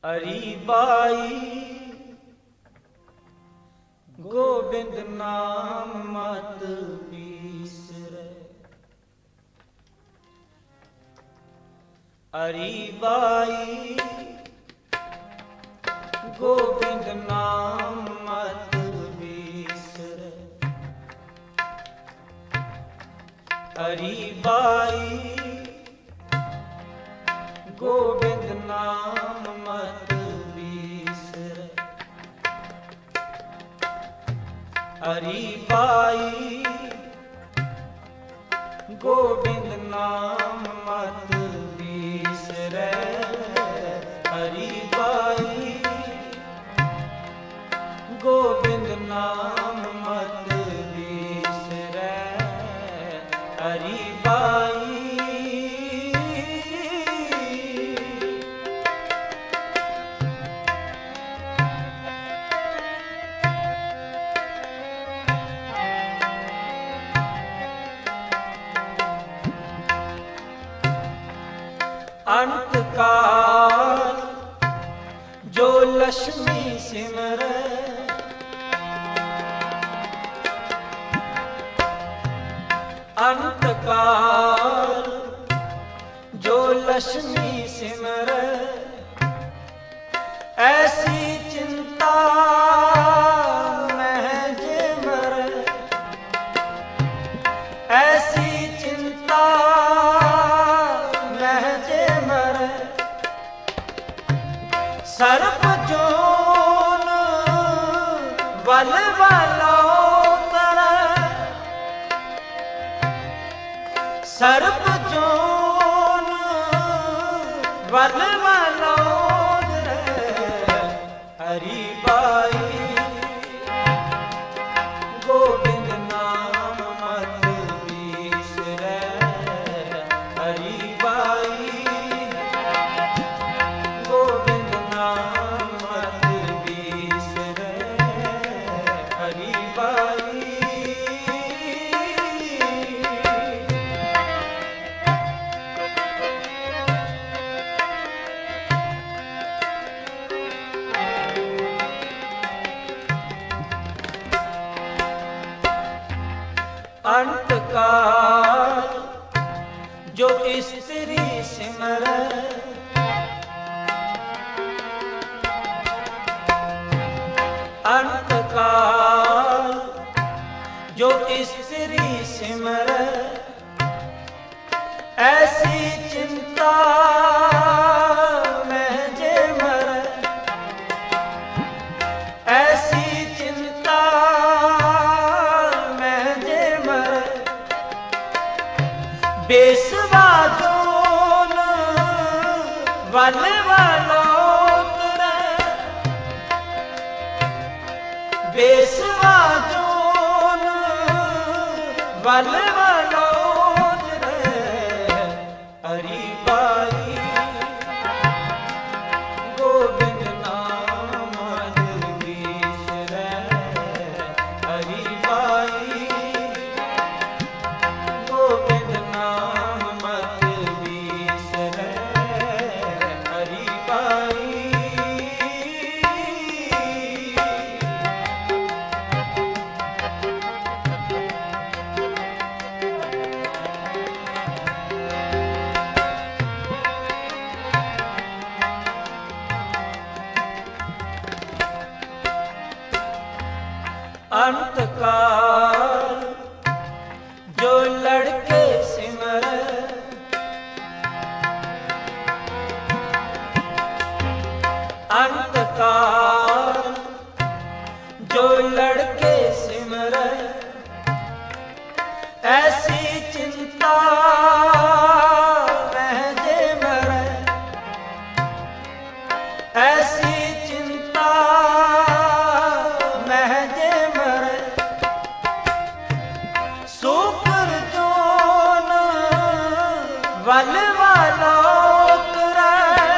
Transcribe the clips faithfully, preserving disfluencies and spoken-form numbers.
अरी बाई गोविंद नाम मत बिसरै। अरी बाई गोविंद नाम मत बिसरै। अरी बाई गोविंद नाम मत बिसरै। अरी बाई गोविंद नाम मत बिसरै। अरी बाई गोविंद नाम मत बिसरै। अरी बाई अंत काल जो लक्ष्मी सिमरै। अंत काल जो लक्ष्मी सिमरै। ऐसी चिंता महज मरै। ऐसी चिंता सर्प जोन बल बलोतरै। सर्प जोन बल बलोतरै। हरि बाई गोविंद नाम मत बिसरै। हरि बाई गोविंद नाम मत बिसरै। हरि बाई अंत काल जो स्त्री सिमरै। अंत काल जो स्त्री सिमरै। ऐसी चिंता महज मरै। ऐसी चिंता महज मरै। बेसवा जोन बल बलोतरै। बेसवा जोन बल बलोतरै। हरि बाई गोविंद नाम मत बिसरै। हरि बाई गोविंद नाम मत बिसरै। हरि बाई अंत काल जो लड़के सिमरै। अंत काल जो लड़के सिमरै। ऐसी चिंता महज मरै। ऐसी चिंता महज मरै। शुक्र जोन बल बलोतरै।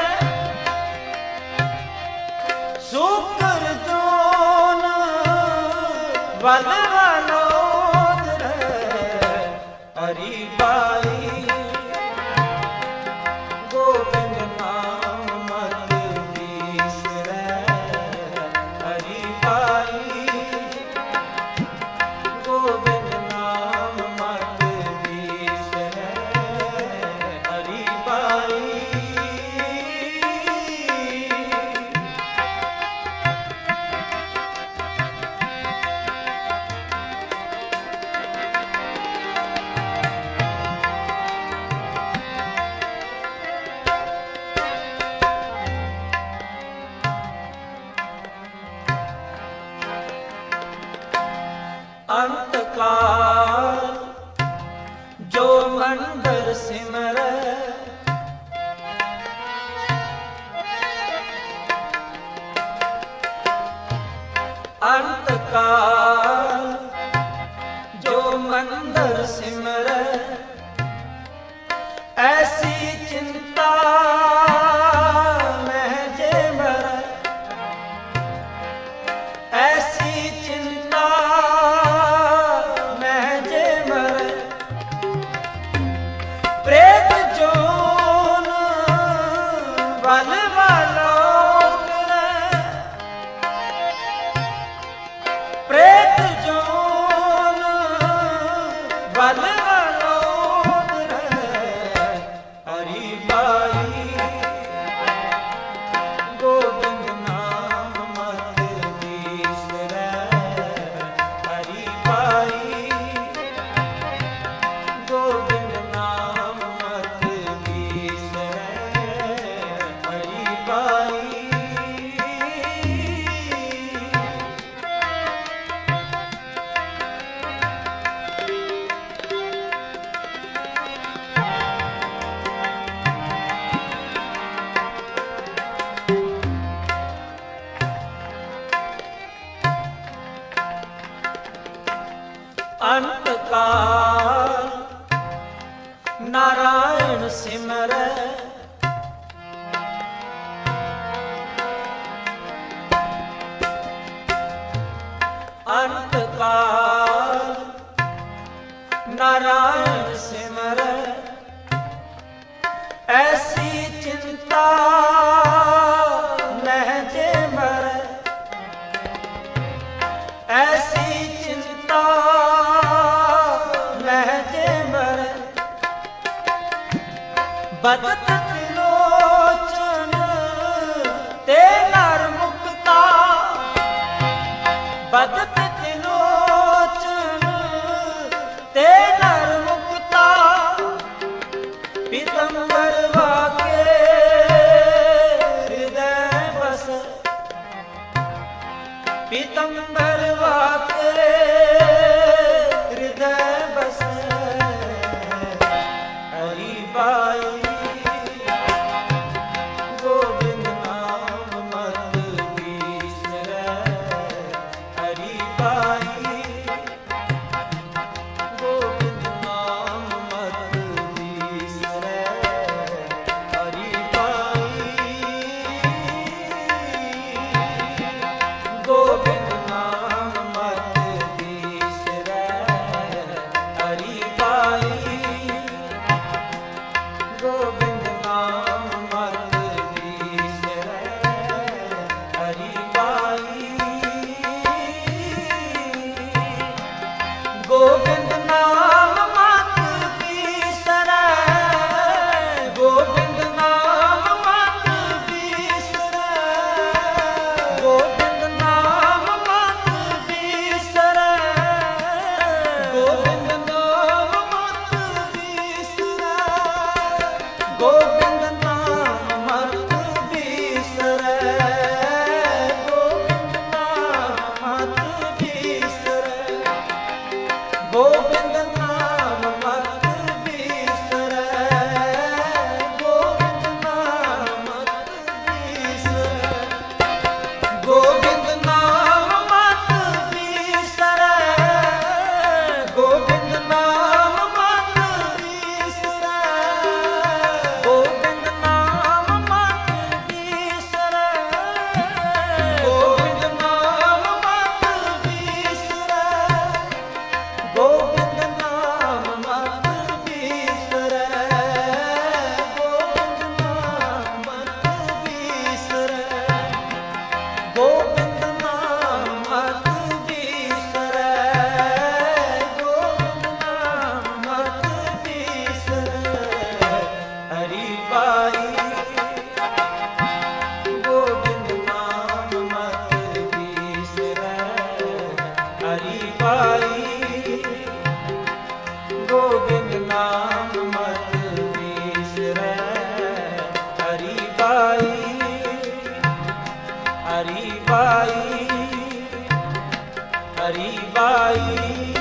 शुक्र जोन बल बलोतरै। हरि बाई गोविंद नाम मत बिसरै। काल जो मंदर सिमरै ऐसी चिंता में जे मरै ऐसी चिंता में जे मरै प्रेत जोन बल वालो प्रेत जोन बल वालो हरि बाई गोविंद नाम मत बिसरै हरि बाई गोविंद नाम मत बिसरै हरि बाई अंत काल नारायण सिमरै अंत काल नारायण सिमरै ऐसी चिंता में जे मरै ऐसी चिंता बदत त्रिलोचन ते नर मुक्ता बदत त्रिलोचन ते नर मुक्ता पीतंबर वाके हृदय बस पीतंबर वाके हृदय बस हरि बाई गोविंद नाम मत बिसरै गोविंद नाम मत बिसरै गोविंद नाम मत बिसरै गोविंद नाम मत बिसरै गोविंद नाम मत बिसरै गोविंद नाम मत बिसरै गोविंद नाम मत बिसरै गोविंद नाम मत बिसरै गोविंद नाम मत बिसरै गोविंद नाम मत बिसरै गोविंद नाम मत बिसरै गोविंद नाम मत बिसरै गोविंद नाम मत बिसरै गोविंद नाम मत बिसरै गोविंद नाम मत बिसरै हरि बाई गोविंद नाम मत बिसरै हरि बाई गोविंद नाम मत बिसरै हरि बाई हरि बाई हरि बाई।